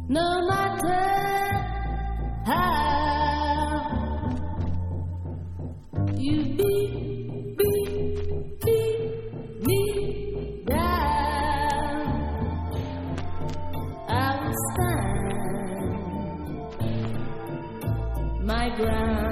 No matter how you beat me down, I will stand my ground.